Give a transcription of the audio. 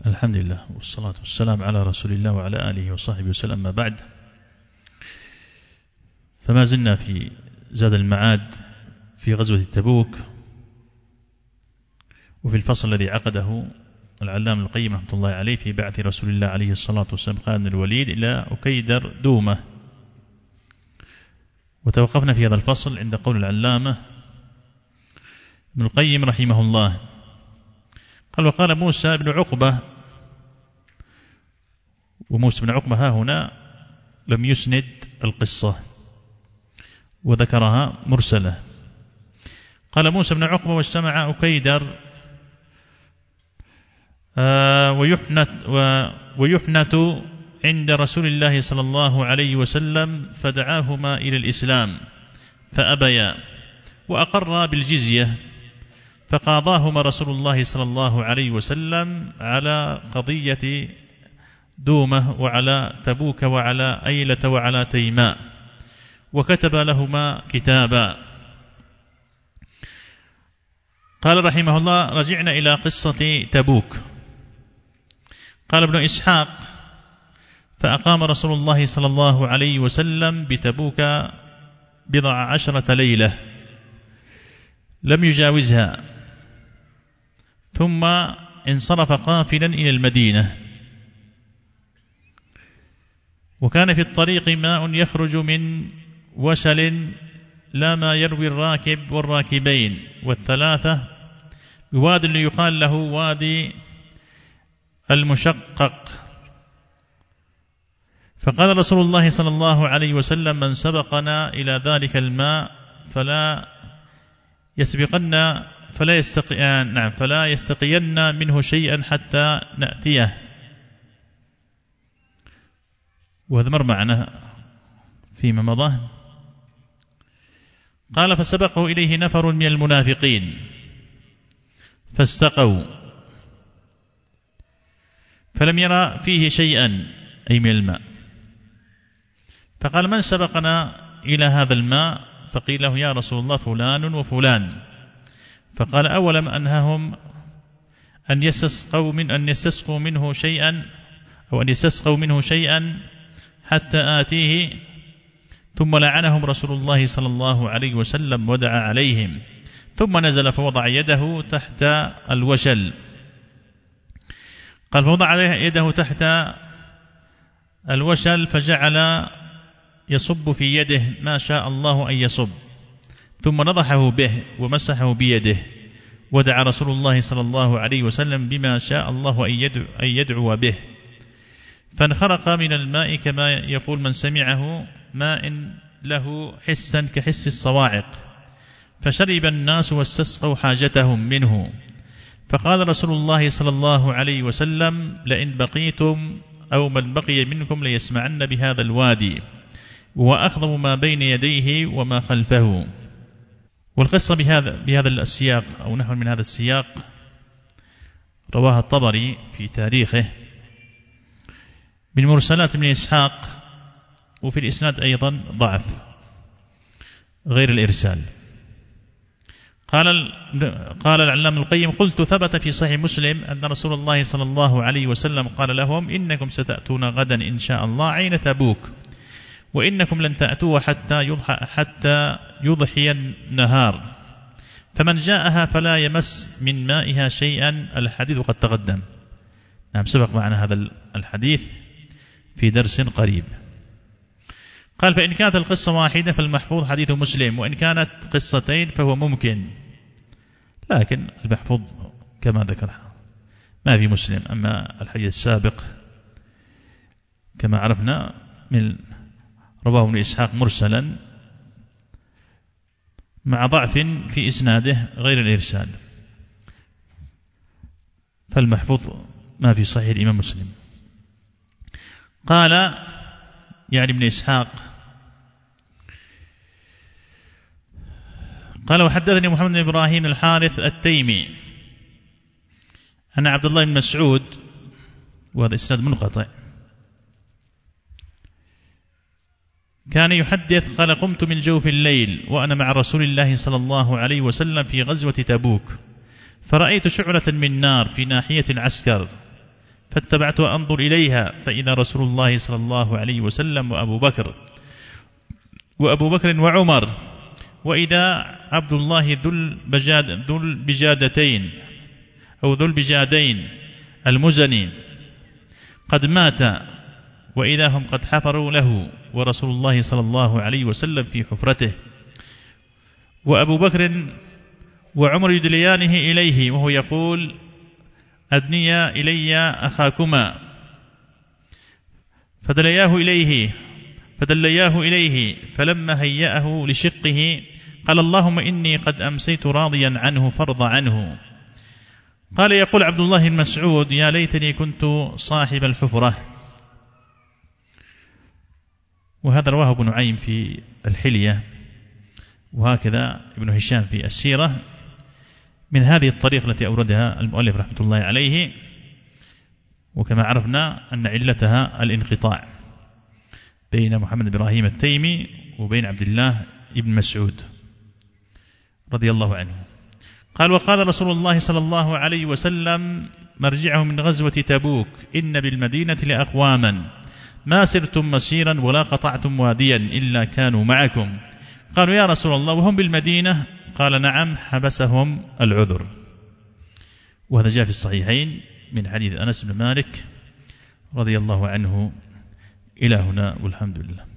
الحمد لله والصلاة والسلام على رسول الله وعلى آله وصحبه وسلم. ما بعد، فما زلنا في زاد المعاد في غزوة تبوك، وفي الفصل الذي عقده العلامة القيم رحمة الله عليه في بعث رسول الله عليه الصلاة والسلام خالد بن الوليد إلى أكيدر دومة. وتوقفنا في هذا الفصل عند قول العلامة ابن القيم رحمه الله قال: وقال موسى بن عقبة. وموسى بن عقبة ها هنا لم يسند القصة وذكرها مرسلة. قال موسى بن عقبة: واجتمع أكيدر ويحنت عند رسول الله صلى الله عليه وسلم، فدعاهما إلى الإسلام فأبيا، وأقرا بالجزية، فقاضاهما رسول الله صلى الله عليه وسلم على قضية دومة وعلى تبوك وعلى أيلة وعلى تيماء، وكتب لهما كتابا. قال رحمه الله: رجعنا إلى قصة تبوك. قال ابن إسحاق: فأقام رسول الله صلى الله عليه وسلم بتبوك 17 ليلة لم يجاوزها، ثم انصرف قافلا إلى المدينة، وكان في الطريق ماء يخرج من وشل لا ما يروي الراكب والراكبين والثلاثة، بواد يقال له وادي المشقق. فقال رسول الله صلى الله عليه وسلم: من سبقنا إلى ذلك الماء فلا يستقين منه شيئا حتى نأتيه. وهذا مر معنا فيما مضى. قال: فسبقه إليه نفر من المنافقين فاستقوا، فلم يرى فيه شيئا، أي من الماء. فقال: من سبقنا إلى هذا الماء؟ فقيل له: يا رسول الله فلان وفلان. فقال: أولم أنههم أن يستسقوا منه شيئا، أو أن يستسقوا منه شيئا حتى آتيه. ثم لعنهم رسول الله صلى الله عليه وسلم ودعا عليهم، ثم نزل فوضع يده تحت الوشل. قال: فوضع يده تحت الوشل فجعل يصب في يده ما شاء الله أن يصب، ثم نضحه به ومسحه بيده، ودعا رسول الله صلى الله عليه وسلم بما شاء الله أن يدعو به، فانخرق من الماء كما يقول من سمعه ماء له حسا كحس الصواعق، فشرب الناس واستسقوا حاجتهم منه. فقال رسول الله صلى الله عليه وسلم: لئن بقيتم أو من بقي منكم ليسمعن بهذا الوادي، وأخضم ما بين يديه وما خلفه. والقصة بهذا السياق أو نحو من هذا السياق رواها الطبري في تاريخه من مرسلات ابن إسحاق، وفي الإسناد أيضا ضعف غير الإرسال. قال العلامة القيم: قلت: ثبت في صحيح مسلم أن رسول الله صلى الله عليه وسلم قال لهم: إنكم ستأتون غدا إن شاء الله عين تبوك، وإنكم لن تأتوها حتى يضحي النهار، فمن جاءها فلا يمس من مائها شيئا. الحديث قد تقدم، نعم سبق معنا هذا الحديث في درس قريب. قال: فإن كانت القصة واحدة فالمحفوظ حديث مسلم، وإن كانت قصتين فهو ممكن، لكن المحفوظ كما ذكرها ما في مسلم. أما الحديث السابق كما عرفنا من رواه ابن إسحاق مرسلا مع ضعف في إسناده غير الإرسال، فالمحفوظ ما في صحيح الإمام مسلم. قال يعني ابن إسحاق: قال: وحدثني محمد بن إبراهيم الحارث التيمي أن عبد الله بن مسعود، وهذا إسناد منقطع، كان يحدث قال: قمت من جوف الليل وأنا مع رسول الله صلى الله عليه وسلم في غزوة تبوك، فرأيت شعلة من نار في ناحية العسكر، فاتبعت أنظر إليها فإذا رسول الله صلى الله عليه وسلم وأبو بكر وعمر، وإذا عبد الله ذو البجادتين أو ذو البجادين المزني قد مات، وإذا هم قد حفروا له ورسول الله صلى الله عليه وسلم في حفرته، وأبو بكر وعمر يدليانه إليه وهو يقول أدنيا إلي أخاكما، فدلياه إليه فلما هيأه لشقه قال اللهم إني قد أمسيت راضيا عنه فارض عنه. قال يقول عبد الله بن مسعود يا ليتني كنت صاحب الحفرة. وهذا رواه ابن نعيم في الحلية، وهكذا ابن هشام في السيرة من هذه الطريقة التي أوردها المؤلف رحمة الله عليه، وكما عرفنا أن علتها الانقطاع بين محمد بن إبراهيم التيمي وبين عبد الله بن مسعود رضي الله عنه. قال وقال رسول الله صلى الله عليه وسلم مرجعه من غزوة تبوك إن بالمدينة لأقواما ما سرتم مسيرا ولا قطعتم واديا إلا كانوا معكم. قالوا يا رسول الله وهم بالمدينة؟ قال نعم حبسهم العذر. وهذا جاء في الصحيحين من حديث أنس بن مالك رضي الله عنه. إلى هنا والحمد لله.